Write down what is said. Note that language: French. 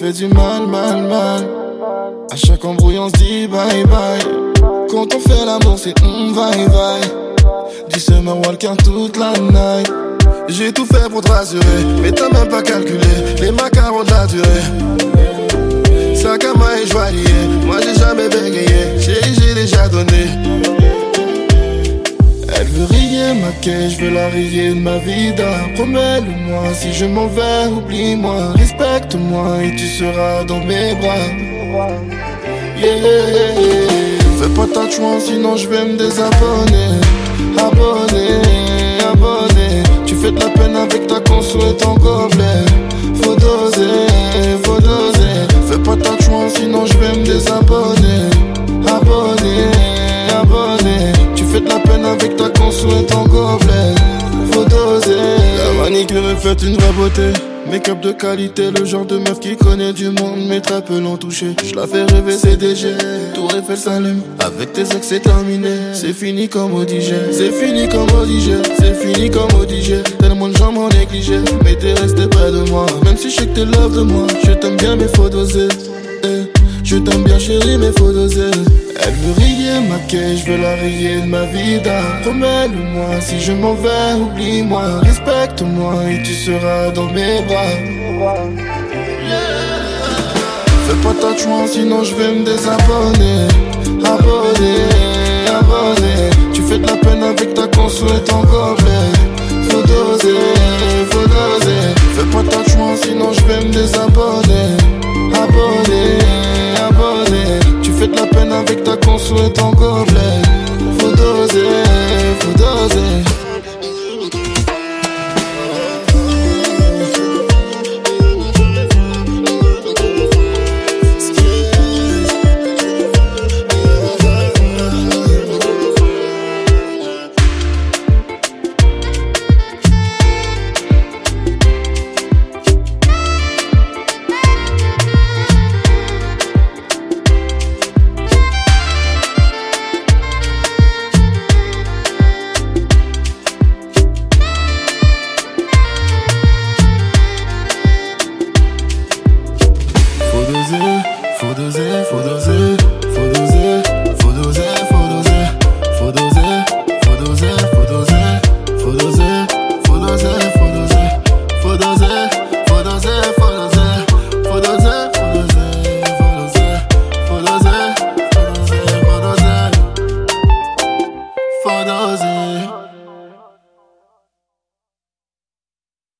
fait du mal, mal, mal. À chaque embrouille on se dit bye bye. Quand on fait l'amour c'est bye bye. Du summer walking toute la night. J'ai tout fait pour te rassurer, mais t'as même pas calculé les macarons de la durée. Sac à main et joaillier, moi j'ai jamais bégayé, j'ai déjà donné. Elle veut riller ma quai, je veux la riller de ma vida. Promets-le-moi, si je m'en vais, oublie-moi. Respecte-moi et tu seras dans mes bras. Yeah. Fais pas ta chance, sinon je vais me désabonner. Abonné. Tu fais de la peine avec ta conso et ton gobelet. Faut doser. Fais pas ta chance, sinon je vais me désabonner. Abonné. Tu fais de la peine avec ta conso et ton gobelet. Faut doser. La manicure est faite une vraie beauté. Make-up de qualité, le genre de meuf qui connaît du monde, mais très peu l'ont touché. Je la fais rêver CDG, Tour Eiffel s'allume. Avec tes ex c'est terminé, c'est fini comme au DJ. C'est fini comme au DJ. Tellement de gens m'ont négligé, mais t'es resté près de moi. Même si je sais que t'es love de moi, je t'aime bien mais faut doser. Je t'aime bien chérie mais faut doser. Elle veut riller ma quai, je veux la riller de ma vida. Promets-le-moi, si je m'en vais, oublie-moi. Respecte-moi et tu seras dans mes bras. Fais pas ta chance, sinon je vais me désabonner. Abonné. Tu fais de la peine avec ta conso et ton gobelet. Faut doser. Fais pas ta chance, sinon je vais me désabonner. Abonné. Tu fais de la peine avec ta conso et ton gobelet. Faut doser. For those